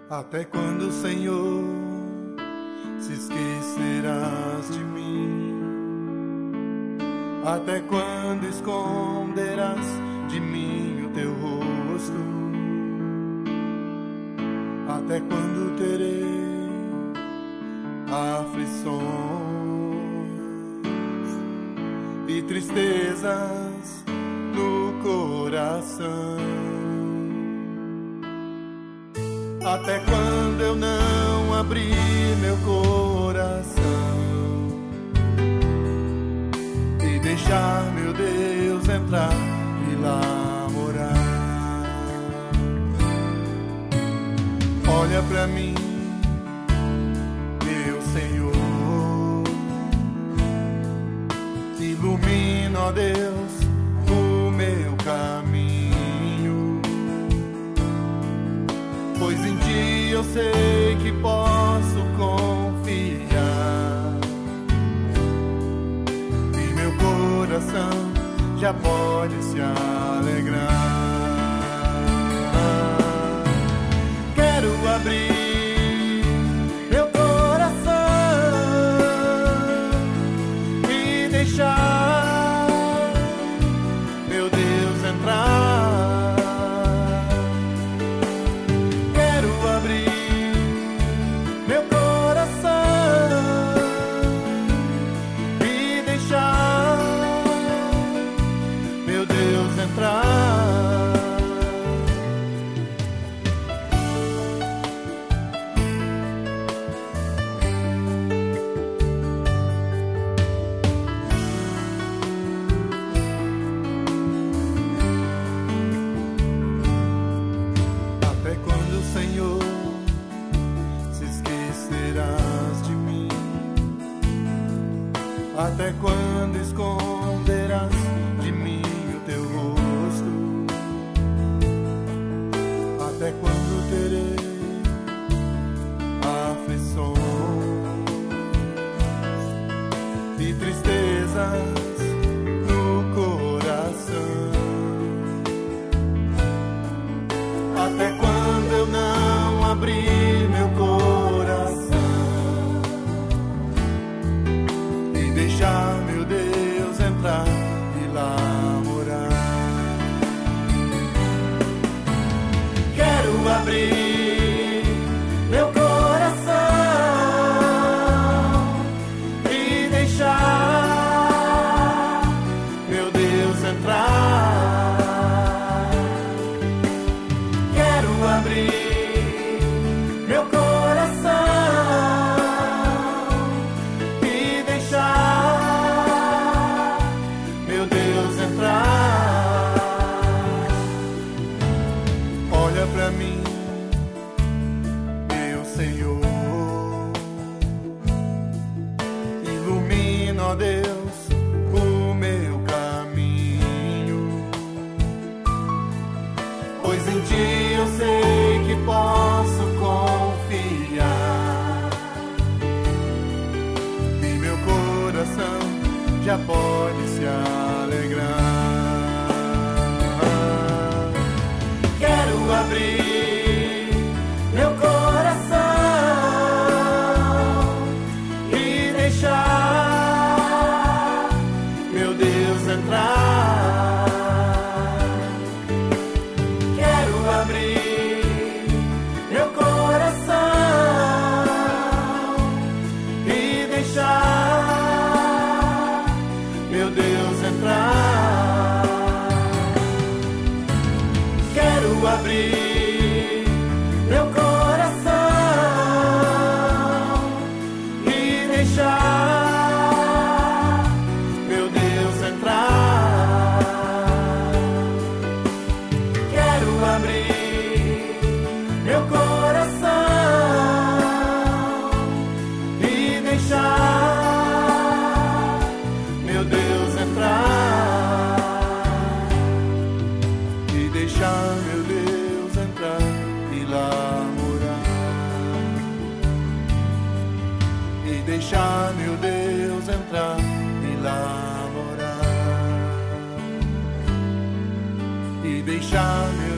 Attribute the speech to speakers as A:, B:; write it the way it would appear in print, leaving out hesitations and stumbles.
A: Até quando, Senhor, se esquecerás de mim? Até quando esconderás de mim o teu rosto? Até quando terei aflições e tristezas no coração? Até quando eu não abrir meu coração e deixar, meu Deus, entrar e lá morar? Olha pra mim, meu Senhor, ilumina, ó Deus, o meu caminho, pois em Ti eu sei que posso confiar, e meu coração já pode se alegrar. Quero abrir meu coração e deixar, meu Deus, entrar. Quero abrir meu coração e deixar, meu Deus, entrar. Até quando, Senhor, se esquecerás de mim? Até quando esconderás de mim o teu rosto? Até quando terei aflições e tristezas no coração? Até quando eu não abrir meu coração e deixar, meu Deus, entrar e lá morar? Quero abrir meu coração e deixar, meu Deus, entrar. Quero abrir meu coração e deixar, meu Deus, entrar. Olha pra mim, meu Senhor, ilumina, ó Deus, o meu caminho, pois em Ti eu sei que posso confiar, e meu coração já pode se alegrar. Quero abrir meu coração e deixar, meu Deus, entrar. Quero abrir meu coração e deixar, meu Deus, entrar. Quero abrir meu coração e deixar, meu Deus, entrar. Quero abrir meu coração e deixar, meu Deus, entrar. E deixar, meu Deus, entrar e lá morar. E deixar, meu Deus, entrar e lá morar. E deixar, meu